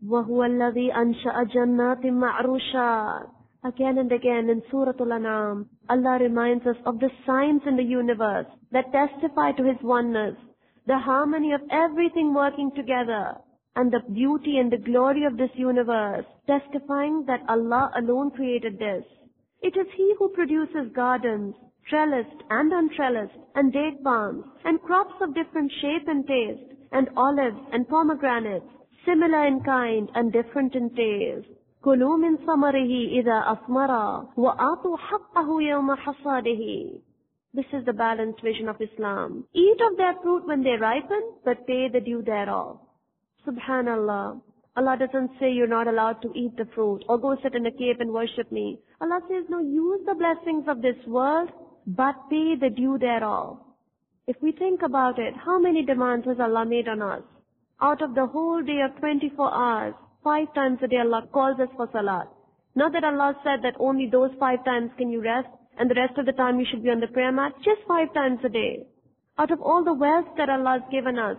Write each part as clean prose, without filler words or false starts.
وَهُوَ الَّذِي أَنشَأَ جَنَّاتٍ مَعْرُوشَاتٍ. Again and again in Surah Al-An'am, Allah reminds us of the signs in the universe that testify to His oneness, the harmony of everything working together, and the beauty and the glory of this universe, testifying that Allah alone created this. It is He who produces gardens, trellised and untrellised, and date palms, and crops of different shape and taste, and olives and pomegranates, similar in kind and different in taste. كُلُوا مِن ثَمَرِهِ إِذَا أَثْمَرَ وَآتُوا حَقَّهُ يَوْمَ حَصَادِهِ. This is the balanced vision of Islam. Eat of their fruit when they ripen, but pay the due thereof. Subhanallah. Allah doesn't say you're not allowed to eat the fruit or go sit in a cave and worship me. Allah says, no, use the blessings of this world, but pay the due thereof. If we think about it, how many demands has Allah made on us? Out of the whole day of 24 hours, 5 times a day Allah calls us for salat. Not that Allah said that only those 5 times can you rest, and the rest of the time you should be on the prayer mat, just 5 times a day. Out of all the wealth that Allah has given us,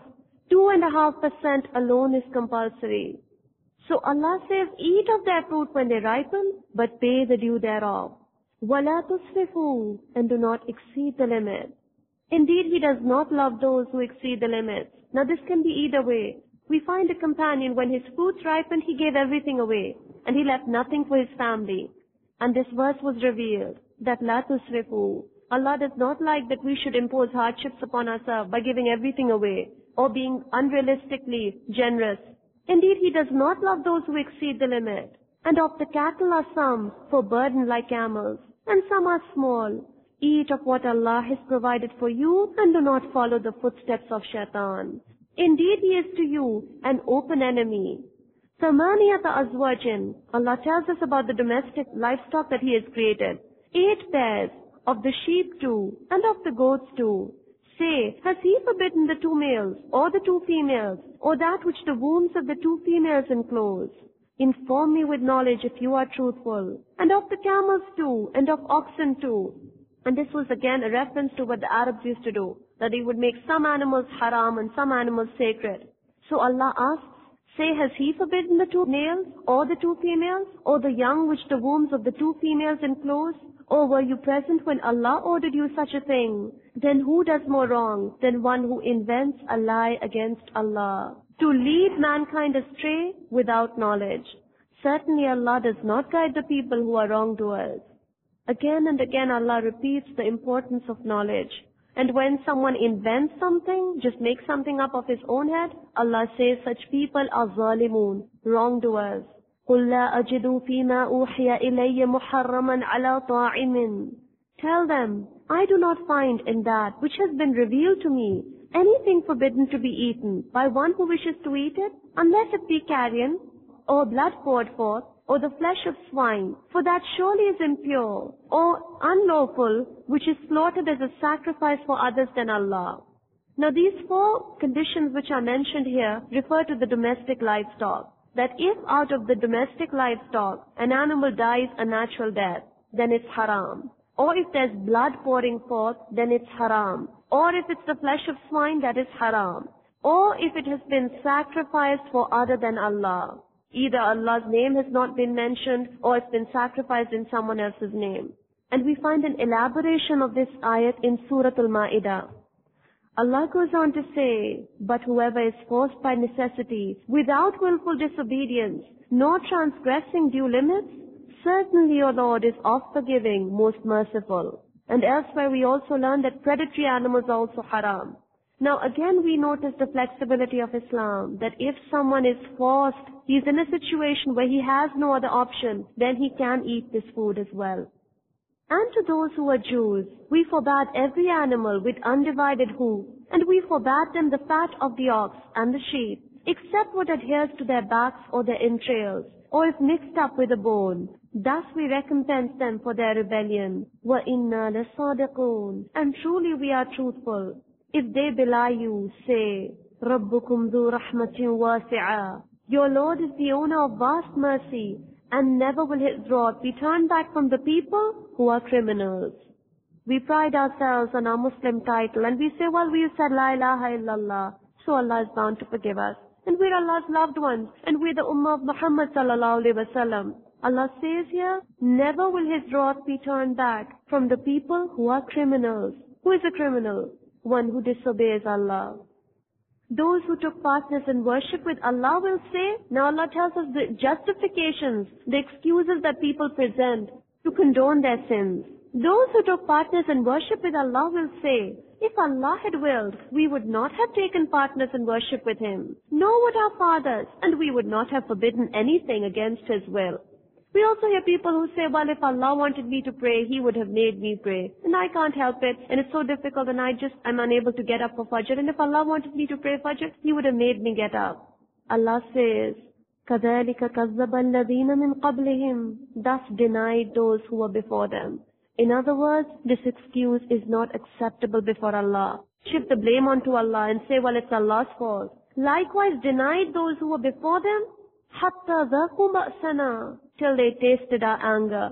2.5% alone is compulsory. So Allah says, eat of their fruit when they ripen, but pay the due thereof. وَلَا تُسْرِفُوا, and do not exceed the limit. Indeed, He does not love those who exceed the limits. Now this can be either way. We find a companion, when his fruits ripened, he gave everything away, and he left nothing for his family. And this verse was revealed, that لَا تُسْرِفُوا. Allah does not like that we should impose hardships upon ourselves by giving everything away, or being unrealistically generous. Indeed, He does not love those who exceed the limit. And of the cattle are some for burden like camels, and some are small. Eat of what Allah has provided for you, and do not follow the footsteps of shaitan. Indeed, he is to you an open enemy. ثَمَانِيَةَ أَزْوَاجٍ. Allah tells us about the domestic livestock that He has created. 8 pairs, of the sheep too, and of the goats too. Say, has He forbidden the 2 males, or the 2 females, or that which the wombs of the 2 females enclose? Inform me with knowledge if you are truthful. And of the camels too, and of oxen too. And this was again a reference to what the Arabs used to do, that they would make some animals haram and some animals sacred. So Allah asks, say, has He forbidden the 2 males, or the 2 females, or the young which the wombs of the 2 females enclose? Or were you present when Allah ordered you such a thing? Then who does more wrong than one who invents a lie against Allah, to lead mankind astray without knowledge? Certainly Allah does not guide the people who are wrongdoers. Again and again Allah repeats the importance of knowledge. And when someone invents something, just makes something up of his own head, Allah says such people are zalimun, wrongdoers. قُلْ لَا أَجِدُ فِي مَا أُوحِيَ إِلَيَّ مُحَرَّمًا عَلَى طَاعِمٍ. Tell them, I do not find in that which has been revealed to me anything forbidden to be eaten by one who wishes to eat it, unless it be carrion, or blood poured forth, or the flesh of swine, for that surely is impure, or unlawful, which is slaughtered as a sacrifice for others than Allah. Now these 4 conditions which are mentioned here refer to the domestic livestock. That if out of the domestic livestock an animal dies a natural death, then it's haram. Or if there's blood pouring forth, then it's haram. Or if it's the flesh of swine, that is haram. Or if it has been sacrificed for other than Allah. Either Allah's name has not been mentioned, or it's been sacrificed in someone else's name. And we find an elaboration of this ayat in Surah Al-Ma'idah. Allah goes on to say, but whoever is forced by necessity, without willful disobedience, nor transgressing due limits, certainly your Lord is oft forgiving, most merciful. And elsewhere we also learn that predatory animals are also haram. Now again we notice the flexibility of Islam, that if someone is forced, he is in a situation where he has no other option, then he can eat this food as well. And to those who are Jews, we forbade every animal with undivided hoof, and we forbade them the fat of the ox and the sheep, except what adheres to their backs or their entrails, or if mixed up with a bone. Thus we recompense them for their rebellion. وَإِنَّا لَصَادِقُونَ. And truly we are truthful. If they belie you, say, رَبُّكُمْ ذُو رَحْمَةٍ وَاسِعَةٍ. Your Lord is the owner of vast mercy, and never will His wrath be turned back from the people who are criminals. We pride ourselves on our Muslim title, and we say, well, we said La ilaha illallah, so Allah is bound to forgive us. and we're Allah's loved ones, and we're the Ummah of Muhammad sallallahu alaihi wasallam. Allah says here, never will His wrath be turned back from the people who are criminals. Who is a criminal? One who disobeys Allah. Those who took partners in worship with Allah will say, now Allah tells us the justifications, the excuses that people present to condone their sins. Those who took partners in worship with Allah will say, if Allah had willed, we would not have taken partners in worship with Him, nor would our fathers, and we would not have forbidden anything against His will. We also hear people who say, well, if Allah wanted me to pray, He would have made me pray. And I can't help it, and it's so difficult, and I'm unable to get up for Fajr. And if Allah wanted me to pray Fajr, He would have made me get up. Allah says, كَذَلِكَ كَذَّبَ الَّذِينَ مِنْ قَبْلِهِمْ, thus denied those who were before them. In other words, this excuse is not acceptable before Allah. Shift the blame onto Allah and say, well, it's Allah's fault. Likewise, denied those who were before them, حَتَّى ذَاقُوا بَأْسَنَا, till they tasted our anger.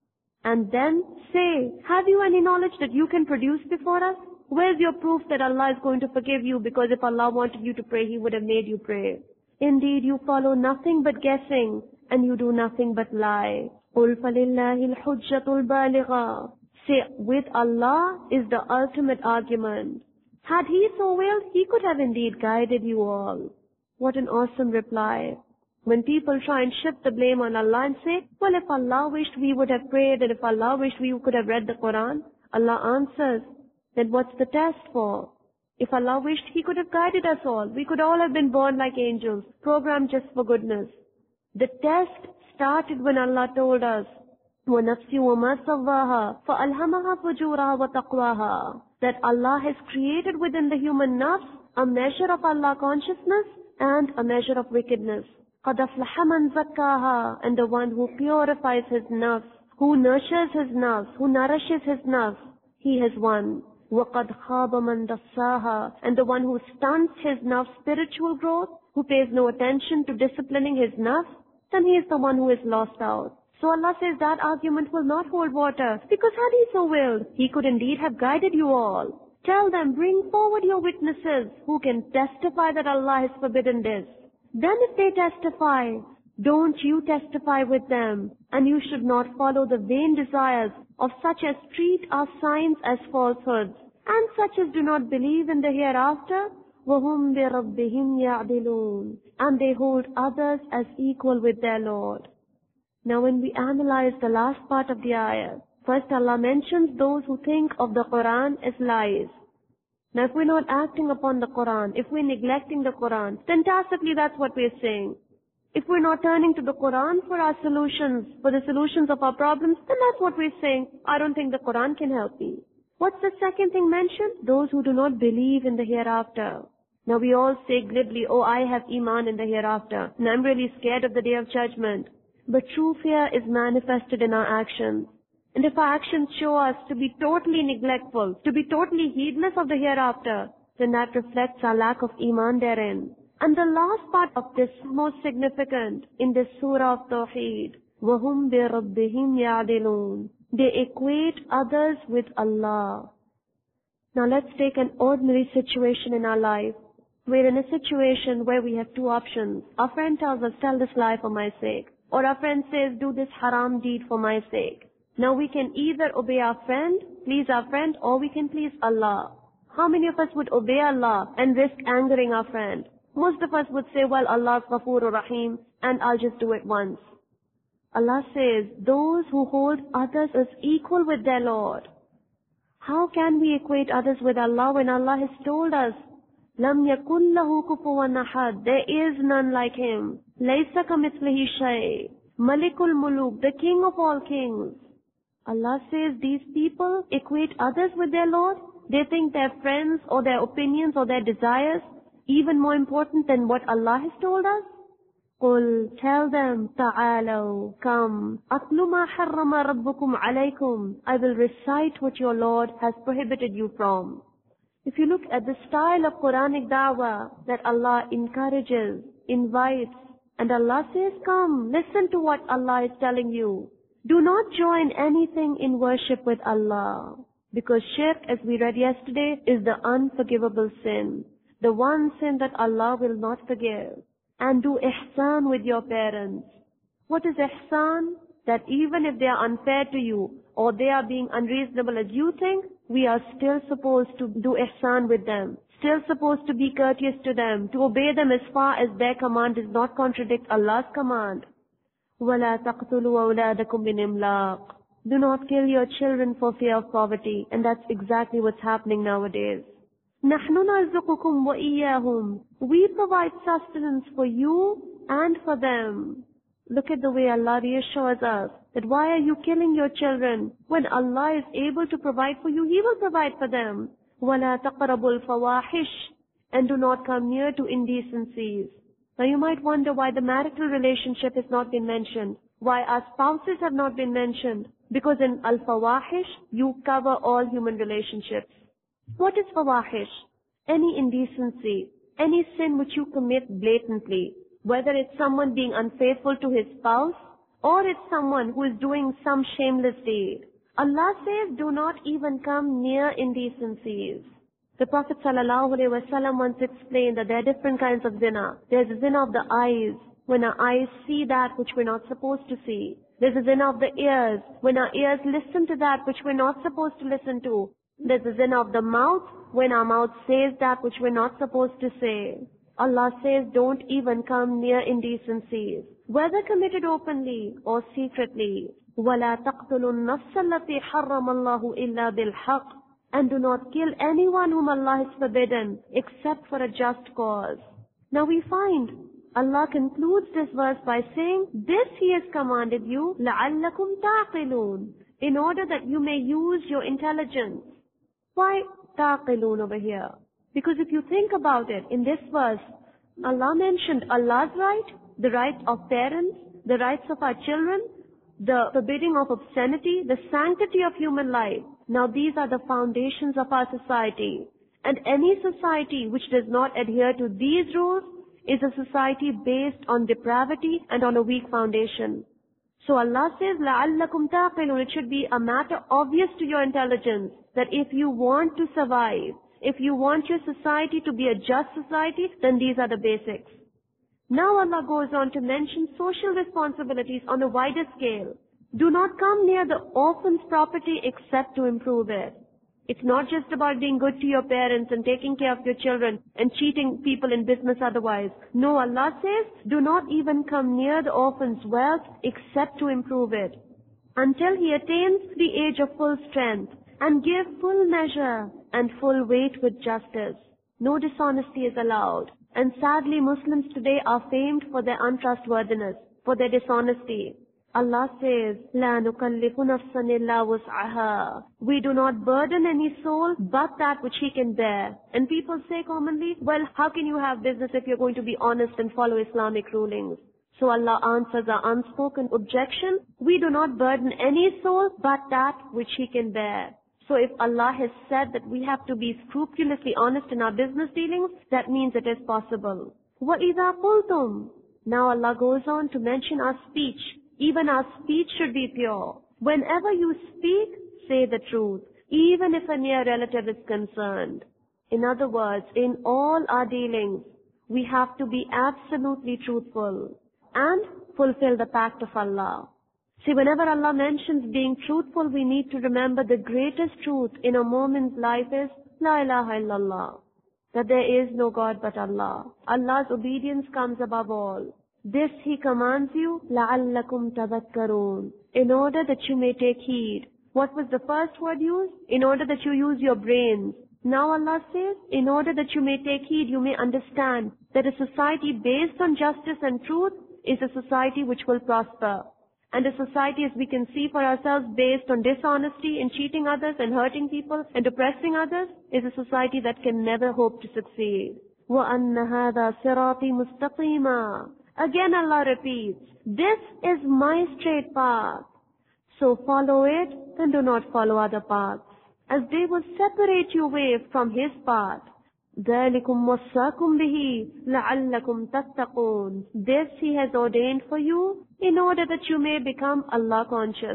And then say, have you any knowledge that you can produce before us? Where's your proof that Allah is going to forgive you, because if Allah wanted you to pray, He would have made you pray? Indeed, you follow nothing but guessing, and you do nothing but lie. قُلْ فَلِلَّهِ الْحُجَّةُ الْبَالِغَةُ, say, with Allah is the ultimate argument. Had He so willed, He could have indeed guided you all. What an awesome reply. When people try and shift the blame on Allah and say, well, if Allah wished, we would have prayed, and if Allah wished, we could have read the Quran, Allah answers, then what's the test for? If Allah wished, He could have guided us all. We could all have been born like angels, programmed just for goodness. The test started when Allah told us, وَنَفْسِ وَمَا سَوَّاهَا فَأَلْهَمَهَا فُجُورَهَا وَتَقْوَاهَا, that Allah has created within the human nafs a measure of Allah consciousness and a measure of wickedness. قَدْ أَفْلَحَ مَنْ زَكَّاهَا, and the one who purifies his nafs, who nurtures his nafs, who nourishes his nafs, he has won. وَقَدْ خَابَ مَنْ دَسَّاهَا, and the one who stunts his nafs' spiritual growth, who pays no attention to disciplining his nafs, then he is the one who is lost out. So Allah says that argument will not hold water, because had He so willed, He could indeed have guided you all. Tell them, bring forward your witnesses who can testify that Allah has forbidden this. Then if they testify, don't you testify with them, and you should not follow the vain desires of such as treat our signs as falsehoods, and such as do not believe in the hereafter, وَهُمْ بِرَبِّهِمْ يَعْدِلُونَ, and they hold others as equal with their Lord. Now when we analyze the last part of the ayah, first Allah mentions those who think of the Quran as lies. Now if we're not acting upon the Quran, if we're neglecting the Quran, then tacitly that's what we're saying. If we're not turning to the Quran for our solutions, for the solutions of our problems, then that's what we're saying. I don't think the Quran can help me. What's the second thing mentioned? Those who do not believe in the hereafter. Now we all say glibly, oh, I have Iman in the hereafter, and I'm really scared of the Day of Judgment. But true fear is manifested in our actions. And if our actions show us to be totally neglectful, to be totally heedless of the hereafter, then that reflects our lack of Iman therein. And the last part of this most significant in this surah of Tawheed, وَهُمْ بِرَبِّهِمْ يَعْدِلُونَ, they equate others with Allah. Now let's take an ordinary situation in our life. We're in a situation where we have two options. Our friend tells us, tell this lie for my sake. Or our friend says, do this haram deed for my sake. Now we can either obey our friend, please our friend, or we can please Allah. How many of us would obey Allah and risk angering our friend? Most of us would say, well, Allah's Ghafoor Rahim, and I'll just do it once. Allah says, those who hold others as equal with their Lord. How can we equate others with Allah when Allah has told us, لَمْ يَكُنْ لَهُ كُفُوًا أَحَدٌ, there is none like Him. لَيْسَ كَمِثْلِهِ شَيْءٌ, Malikul Muluk, the King of all kings. Allah says these people equate others with their Lord. They think their friends or their opinions or their desires even more important than what Allah has told us. قُلْ, tell them, تَعَالَوْا, come, أَتْلُ مَا حَرَّمَ رَبُّكُمْ عَلَيْكُمْ, I will recite what your Lord has prohibited you from. If you look at the style of Quranic da'wah that Allah encourages, invites, and Allah says, come, listen to what Allah is telling you. Do not join anything in worship with Allah. Because shirk, as we read yesterday, is the unforgivable sin. The one sin that Allah will not forgive. and do ihsan with your parents. What is ihsan? That even if they are unfair to you or they are being unreasonable as you think, we are still supposed to do ihsan with them, still supposed to be courteous to them, to obey them as far as their command does not contradict Allah's command. وَلَا تَقْتُلُوا أَوْلَادَكُمْ مِنْ إِمْلَاقٍ. Do not kill your children for fear of poverty, and that's exactly what's happening nowadays. نَحْنُ نَرْزُقُكُمْ وَإِيَّاهُمْ. We provide sustenance for you and for them. Look at the way Allah reassures us that why are you killing your children? When Allah is able to provide for you, He will provide for them. وَلَا تَقْرَبُوا الْفَوَاحِشِ. And do not come near to indecencies. Now you might wonder why the marital relationship has not been mentioned, why our spouses have not been mentioned. Because in al-fawahish, you cover all human relationships. What is fawahish? Any indecency, any sin which you commit blatantly, whether it's someone being unfaithful to his spouse, or it's someone who is doing some shameless deed. Allah says, do not even come near indecencies. The Prophet ﷺ once explained that there are different kinds of zina. There's a zina of the eyes, when our eyes see that which we're not supposed to see. There's a zina of the ears, when our ears listen to that which we're not supposed to listen to. There's a zina of the mouth, when our mouth says that which we're not supposed to say. Allah says, don't even come near indecencies, whether committed openly or secretly. وَلَا تَقْتُلُوا النَّفْسَ الَّتِي حَرَّمَ اللَّهُ إِلَّا بِالْحَقِّ. And do not kill anyone whom Allah has forbidden, except for a just cause. Now we find Allah concludes this verse by saying, this He has commanded you, لَعَلَّكُمْ تَعْقِلُونَ, in order that you may use your intelligence. Why تَعْقِلُونَ over here? Because if you think about it, in this verse, Allah mentioned Allah's right, the right of parents, the rights of our children, the forbidding of obscenity, the sanctity of human life. Now these are the foundations of our society. And any society which does not adhere to these rules is a society based on depravity and on a weak foundation. So Allah says, لَعَلَّكُمْ تَعْقِلُونَ. It should be a matter obvious to your intelligence that if you want to survive, if you want your society to be a just society, then these are the basics. Now Allah goes on to mention social responsibilities on a wider scale. Do not come near the orphan's property except to improve it. It's not just about being good to your parents and taking care of your children and cheating people in business otherwise. No, Allah says, do not even come near the orphan's wealth except to improve it, until he attains the age of full strength, and give full measure and full weight with justice. No dishonesty is allowed. And sadly, Muslims today are famed for their untrustworthiness, for their dishonesty. Allah says, لَا نُكَلِّفُ نَفْسًا إِلَّا وُسْعَهَا. We do not burden any soul but that which he can bear. And people say commonly, well, how can you have business if you're going to be honest and follow Islamic rulings? So Allah answers our unspoken objection. We do not burden any soul but that which he can bear. So if Allah has said that we have to be scrupulously honest in our business dealings, that means it is possible. وَإِذَا قُلْتُمْ. Now Allah goes on to mention our speech. Even our speech should be pure. Whenever you speak, say the truth, even if a near relative is concerned. In other words, in all our dealings, we have to be absolutely truthful and fulfill the pact of Allah. See, whenever Allah mentions being truthful, we need to remember the greatest truth in a moment's life is La ilaha illallah, that there is no God but Allah. Allah's obedience comes above all. This He commands you, لَعَلَّكُمْ تَذَكَّرُونَ, in order that you may take heed. What was the first word used? In order that you use your brains. Now Allah says, in order that you may take heed, you may understand that a society based on justice and truth is a society which will prosper. And a society, as we can see for ourselves, based on dishonesty and cheating others and hurting people and oppressing others, is a society that can never hope to succeed. وَأَنَّ هَذَا صِرَاطِي مُسْتَقِيمًا. Again Allah repeats, this is my straight path. So follow it and do not follow other paths, as they will separate you away from His path. ذَلِكُمْ وَصَّاكُمْ بِهِ لَعَلَّكُمْ تَتَّقُونَ. This He has ordained for you in order that you may become Allah conscious.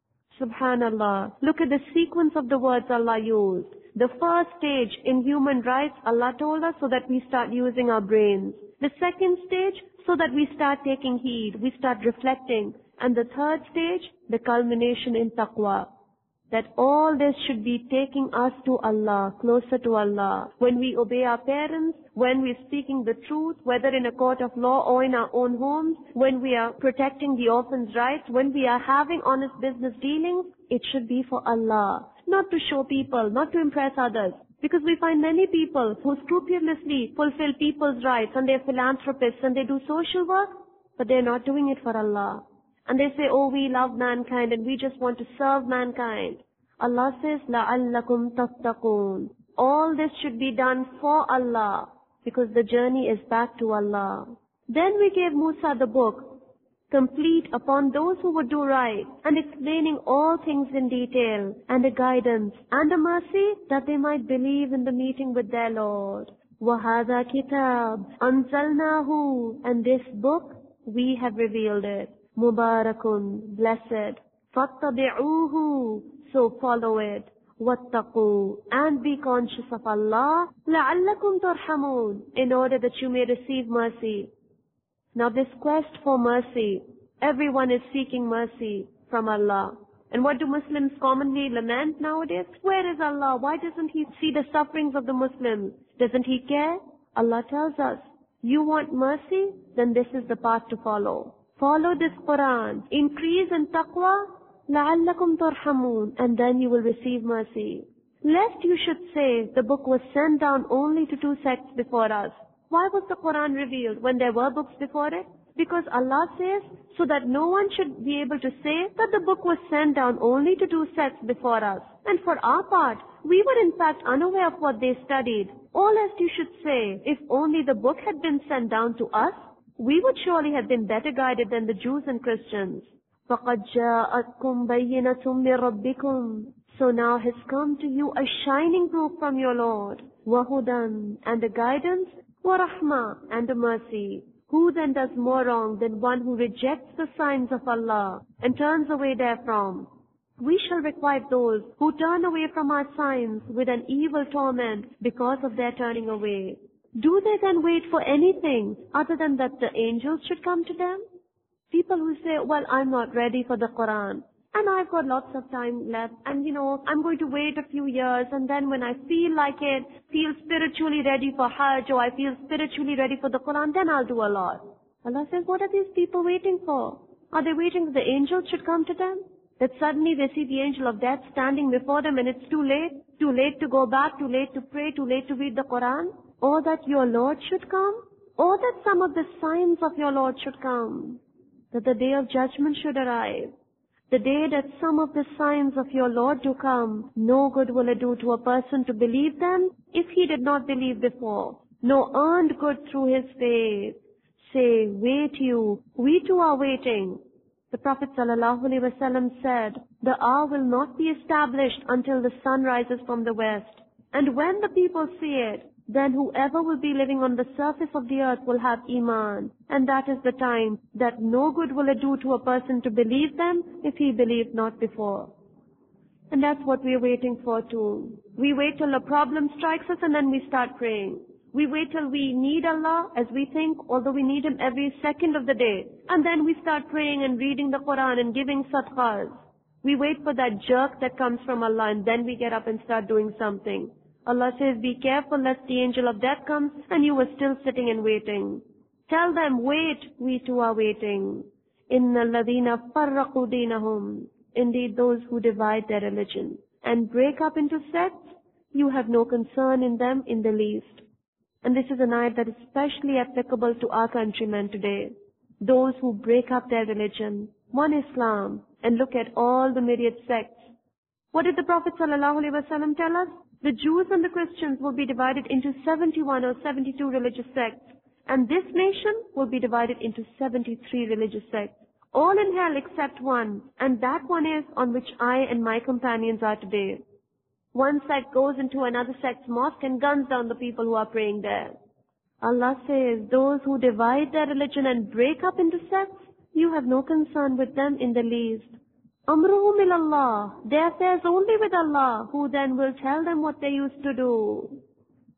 Subhanallah. Look at the sequence of the words Allah used. The first stage in human rights, Allah told us so that we start using our brains. The second stage, so that we start taking heed, we start reflecting. And the third stage, the culmination in taqwa. That all this should be taking us to Allah, closer to Allah. When we obey our parents, when we're speaking the truth, whether in a court of law or in our own homes, when we are protecting the orphans' rights, when we are having honest business dealings, it should be for Allah. Not to show people, not to impress others. Because we find many people who scrupulously fulfill people's rights and they're philanthropists and they do social work, but they're not doing it for Allah. And they say, oh, we love mankind and we just want to serve mankind. Allah says, لَعَلَّكُمْ تَتَّقُونَ. All this should be done for Allah, because the journey is back to Allah. Then we gave Musa the book, complete upon those who would do right, and explaining all things in detail, and a guidance, and a mercy, that they might believe in the meeting with their Lord. وَهَذَا كِتَابٌ أَنزَلْنَاهُ. And this book, we have revealed it. Mubarakun, blessed. فَاتَّبِعُوهُ. So follow it. وَاتَّقُوا. And be conscious of Allah. لَعَلَّكُمْ تُرْحَمُونَ. In order that you may receive mercy. Now this quest for mercy, everyone is seeking mercy from Allah. And what do Muslims commonly lament nowadays? Where is Allah? Why doesn't He see the sufferings of the Muslims? Doesn't He care? Allah tells us, you want mercy? Then this is the path to follow. Follow this Quran. Increase in taqwa. لَعَلَّكُمْ تُرْحَمُونَ. And then you will receive mercy. Lest you should say the book was sent down only to 2 sects before us. Why was the Quran revealed when there were books before it? Because Allah says, so that no one should be able to say that the book was sent down only to 2 sects before us. And for our part, we were in fact unaware of what they studied. Or lest you should say, if only the book had been sent down to us, we would surely have been better guided than the Jews and Christians. فَقَدْ جَاءَتْكُمْ بَيِّنَةٌ مِّن رَبِّكُمْ. So now has come to you a shining proof from your Lord. وَهُدًى. And a guidance. وَرَحْمَةٌ. And a mercy. Who then does more wrong than one who rejects the signs of Allah and turns away therefrom? We shall requite those who turn away from our signs with an evil torment because of their turning away. Do they then wait for anything other than that the angels should come to them? People who say, well, I'm not ready for the Quran, and I've got lots of time left, and I'm going to wait a few years, and then when I feel like it, feel spiritually ready for Hajj, or I feel spiritually ready for the Quran, then I'll do a lot. Allah says, what are these people waiting for? Are they waiting that the angels should come to them? That suddenly they see the angel of death standing before them and it's too late to go back, too late to pray, too late to read the Quran? Or that your Lord should come? Or that some of the signs of your Lord should come? That the day of judgment should arrive? The day that some of the signs of your Lord do come, no good will it do to a person to believe them if he did not believe before, nor earned good through his faith. Say, wait you, we too are waiting. The Prophet ﷺ said, the hour will not be established until the sun rises from the west. And when the people see it, then whoever will be living on the surface of the earth will have Iman. And that is the time that no good will it do to a person to believe them if he believed not before. And that's what we're waiting for too. We wait till a problem strikes us and then we start praying. We wait till we need Allah as we think, although we need Him every second of the day. And then we start praying and reading the Quran and giving sadaqahs. We wait for that jerk that comes from Allah and then we get up and start doing something. Allah says, be careful lest the angel of death comes and you were still sitting and waiting. Tell them, wait, we too are waiting. Inna alladhina farraqu dinahum. Indeed, those who divide their religion and break up into sects, you have no concern in them in the least. And this is an ayat that is especially applicable to our countrymen today. Those who break up their religion, one Islam, and look at all the myriad sects. What did the Prophet ﷺ tell us? The Jews and the Christians will be divided into 71 or 72 religious sects. And this nation will be divided into 73 religious sects. All in hell except one. And that one is on which I and my companions are today. One sect goes into another sect's mosque and guns down the people who are praying there. Allah says, those who divide their religion and break up into sects, you have no concern with them in the least. Amruhum ilallah, their affairs only with Allah, who then will tell them what they used to do.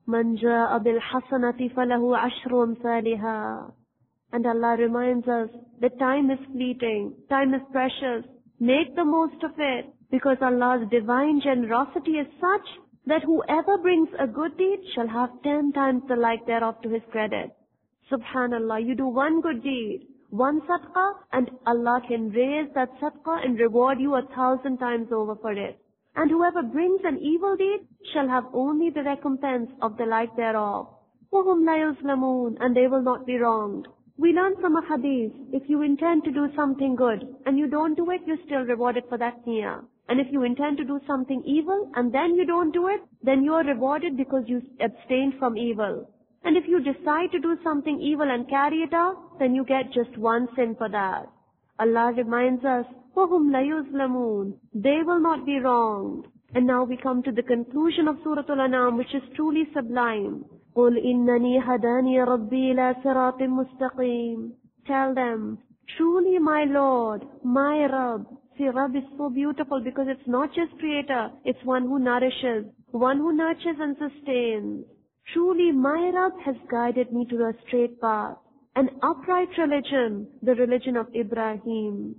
مَنْ جَاءَ بِالْحَسَنَةِ فَلَهُ عَشْرُ أَمْثَالِهَا. And Allah reminds us that time is fleeting, time is precious. Make the most of it, because Allah's divine generosity is such that whoever brings a good deed shall have 10 times the like thereof to his credit. Subhanallah, you do one good deed, one sadaqah, and Allah can raise that sadaqah and reward you 1,000 times over for it. And whoever brings an evil deed shall have only the recompense of the like thereof. وَهُمْ لَا يُظْلَمُونَ. And they will not be wronged. We learn from a hadith, if you intend to do something good and you don't do it, you're still rewarded for that niyyah. And if you intend to do something evil and then you don't do it, then you are rewarded because you abstained from evil. And if you decide to do something evil and carry it out, then you get just one sin for that. Allah reminds us, وَهُمْ لَا يُظْلَمُونَ. They will not be wronged. And now we come to the conclusion of Surah Al-An'am, which is truly sublime. قُلْ إِنَّنِي هَدَانِي رَبِّي إِلَى صِرَاطٍ مُسْتَقِيمٍ. Tell them, truly my Lord, my Rabb. See, Rabb is so beautiful because it's not just creator, it's one who nourishes, one who nurtures and sustains. Truly my Rabb has guided me to a straight path, an upright religion, the religion of Ibrahim.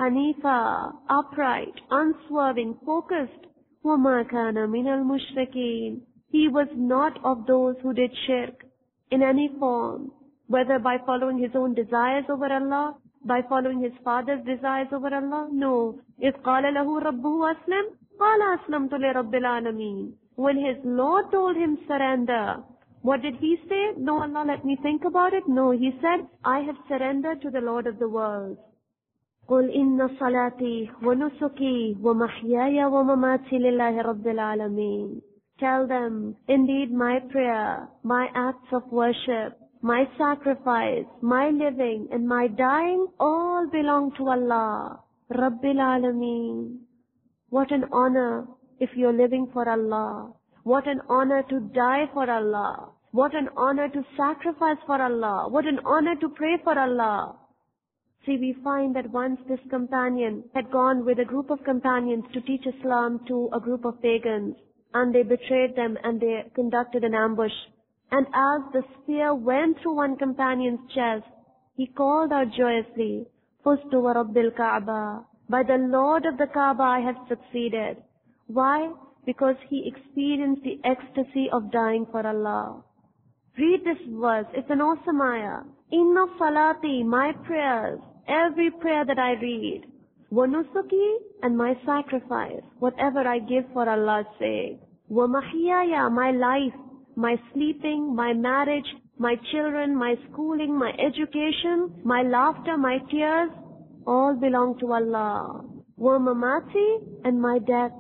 Hanifa, upright, unswerving, focused. وَمَا كَانَ مِنَ الْمُشْرِكِينَ. He was not of those who did shirk in any form, whether by following his own desires over Allah, by following his father's desires over Allah. No. إِذْ قَالَ لَهُ رَبُّهُ أَسْلِمْ قَالَ أَسْلَمْتُ لِرَبِّ الْعَالَمِينَ. When his Lord told him surrender, what did he say? No, Allah, let me think about it. No, he said, I have surrendered to the Lord of the world. قُلْ إِنَّ صَلَاتِي وَنُسُكِي وَمَحْيَايَ وَمَمَاتِي لِلَّهِ رَبِّ الْعَالَمِينَ. Tell them, indeed my prayer, my acts of worship, my sacrifice, my living and my dying all belong to Allah, Rabbil Alameen. What an honor if you're living for Allah. What an honor to die for Allah. What an honor to sacrifice for Allah. What an honor to pray for Allah. See, we find that once this companion had gone with a group of companions to teach Islam to a group of pagans, and they betrayed them and they conducted an ambush. And as the spear went through one companion's chest, he called out joyously, فُزْتُ وَرَبِّ الْكَعْبَةِ. By the Lord of the Kaaba I have succeeded. Why? Because he experienced the ecstasy of dying for Allah. Read this verse, it's an awesome ayah. Inna salati, my prayers, every prayer that I read, وَنُسُكِي, and my sacrifice, whatever I give for Allah's sake, وَمَحْيَايَ, my life, my sleeping, my marriage, my children, my schooling, my education, my laughter, my tears, all belong to Allah. وَمَمَاتِي, and my death,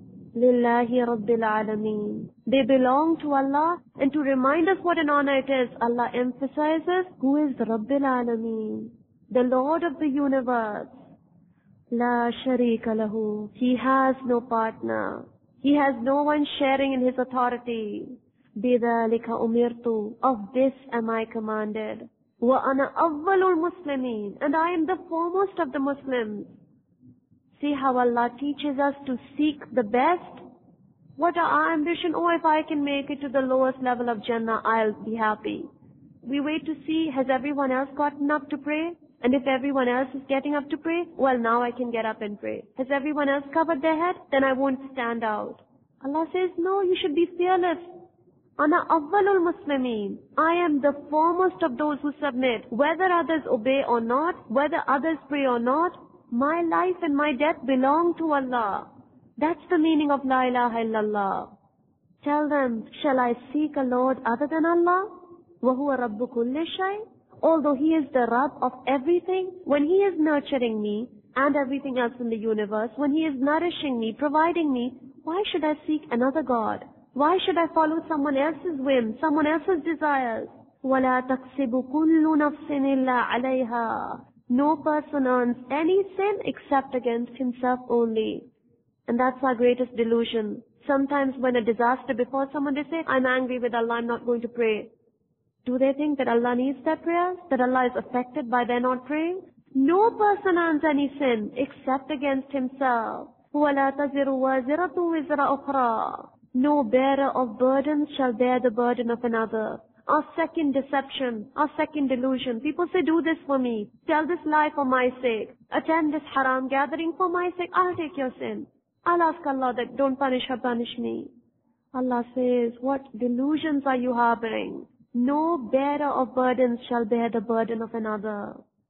Lillahi Rabbil Alameen. They belong to Allah, and to remind us what an honor it is, Allah emphasizes, who is the Rabbil Alameen, the Lord of the universe. La sharika lahu. He has no partner. He has no one sharing in his authority. بِذَلِكَ أُمِرْتُ. Of this am I commanded. وَأَنَا أَوَّلُ الْمُسْلِمِينَ. And I am the foremost of the Muslims. See how Allah teaches us to seek the best. What our ambition? Oh, if I can make it to the lowest level of Jannah, I'll be happy. We wait to see, has everyone else gotten up to pray? And if everyone else is getting up to pray, well, now I can get up and pray. Has everyone else covered their head? Then I won't stand out. Allah says, no, you should be fearless. Ana awwalul muslimin. I am the foremost of those who submit. Whether others obey or not, whether others pray or not, my life and my death belong to Allah. That's the meaning of La ilaha illallah. Tell them, shall I seek a Lord other than Allah? وَهُوَ رَبُّ كُلِّ شَيْءٍ. Although He is the Rabb of everything, when He is nurturing me and everything else in the universe, when He is nourishing me, providing me, why should I seek another God? Why should I follow someone else's whim, someone else's desires? وَلَا تَقْسِبُ كُلُّ نَفْسٍ إِلَّا عَلَيْهَا. No person earns any sin except against himself only. And that's our greatest delusion. Sometimes when a disaster befalls someone, they say, I'm angry with Allah, I'm not going to pray. Do they think that Allah needs their prayers? That Allah is affected by their not praying? No person earns any sin except against himself. وَلَا تَزِرُ وَازِرَةٌ وِزْرَ أُخْرَى. No bearer of burdens shall bear the burden of another. Our second deception, our second delusion. People say, do this for me. Tell this lie for my sake. Attend this haram gathering for my sake. I'll take your sin. I'll ask Allah that don't punish her, punish me. Allah says, what delusions are you harboring? No bearer of burdens shall bear the burden of another.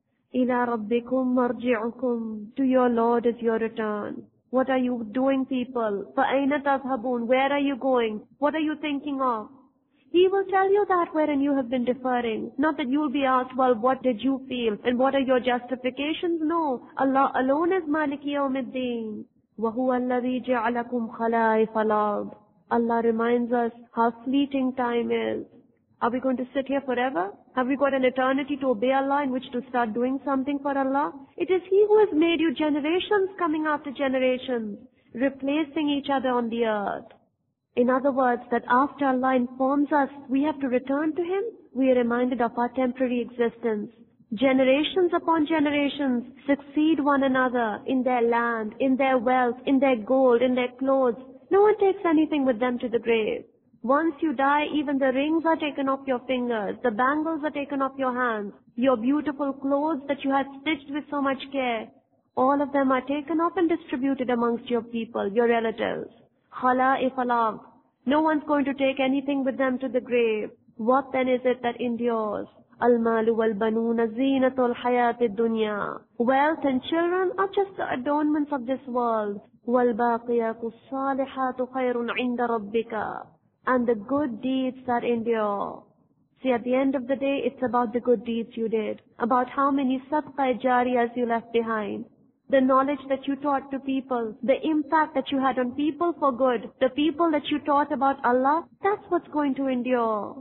Ila rabbikum marji'ukum. To your Lord is your return. What are you doing, people? فَأَيْنَ تَذْهَبُونَ. Where are you going? What are you thinking of? He will tell you that wherein you have been deferring. Not that you will be asked, well, what did you feel? And what are your justifications? No. Allah alone is Maliki Yawmiddin. وَهُوَ الَّذِي جَعَلَكُمْ خَلَائِفَ الْأَرْضِ. Allah reminds us how fleeting time is. Are we going to sit here forever? Have we got an eternity to obey Allah in which to start doing something for Allah? It is He who has made you generations coming after generations, replacing each other on the earth. In other words, that after Allah informs us we have to return to Him, we are reminded of our temporary existence. Generations upon generations succeed one another in their land, in their wealth, in their gold, in their clothes. No one takes anything with them to the grave. Once you die, even the rings are taken off your fingers, the bangles are taken off your hands, your beautiful clothes that you had stitched with so much care, all of them are taken off and distributed amongst your people, your relatives. Khala'if al-ard. No one's going to take anything with them to the grave. What then is it that endures? Al-malu wal-banuna zinatul hayatid dunya. Wealth and children are just the adornments of this world. Wal-baqiyatu salihatu khayrun inda rabbika. And the good deeds that endure. See, at the end of the day, it's about the good deeds you did. About how many sadaqah jariyas you left behind. The knowledge that you taught to people. The impact that you had on people for good. The people that you taught about Allah. That's what's going to endure.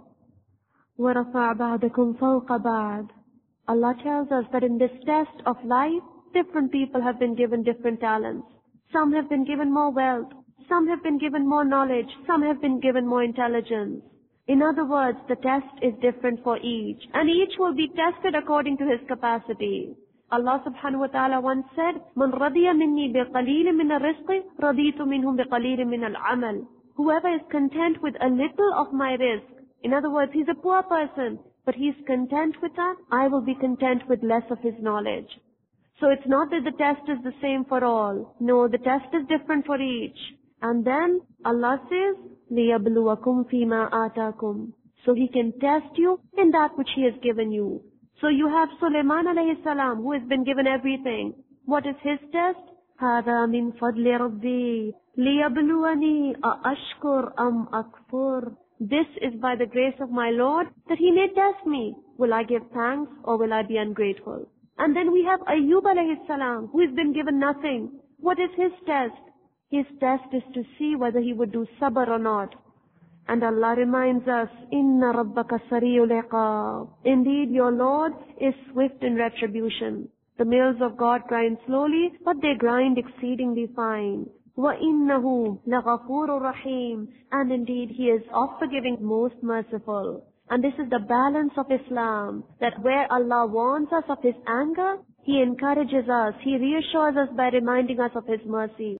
وَرَفَعَ بَعْدَكُمْ فَوْقَ بَعْدٍ. Allah tells us that in this test of life, different people have been given different talents. Some have been given more wealth. Some have been given more knowledge. Some have been given more intelligence. In other words, the test is different for each. And each will be tested according to his capacity. Allah subhanahu wa ta'ala once said, مَنْ رَضِيَ مِنِّي بِقَلِيلٍ مِنَ الرِّزْقِ رَضِيتُ مِنْهُمْ بِقَلِيلٍ مِنَ الْعَمَلِ. Whoever is content with a little of my risk, in other words, he's a poor person, but he's content with that, I will be content with less of his knowledge. So it's not that the test is the same for all. No, the test is different for each. And then Allah says, لِيَبْلُوَكُمْ فِي مَا آتَاكُمْ. So He can test you in that which He has given you. So you have Sulaiman alayhi salam, who has been given everything. What is his test? هَذَا مِنْ فَضْلِ رَبِّي لِيَبْلُوَنِي أَأَشْكُرْ أَمْ أَكْفُرْ. This is by the grace of my Lord that He may test me. Will I give thanks or will I be ungrateful? And then we have Ayyub alayhi salam, who has been given nothing. What is his test? His test is to see whether he would do sabr or not. And Allah reminds us, Inna rabbaka sariyul iqab. Indeed, your Lord is swift in retribution. The mills of God grind slowly, but they grind exceedingly fine. وَإِنَّهُ لَغَفُورٌ رَحِيمٌ. And indeed, He is oft forgiving, most merciful. And this is the balance of Islam, that where Allah warns us of His anger, He encourages us, He reassures us by reminding us of His mercy.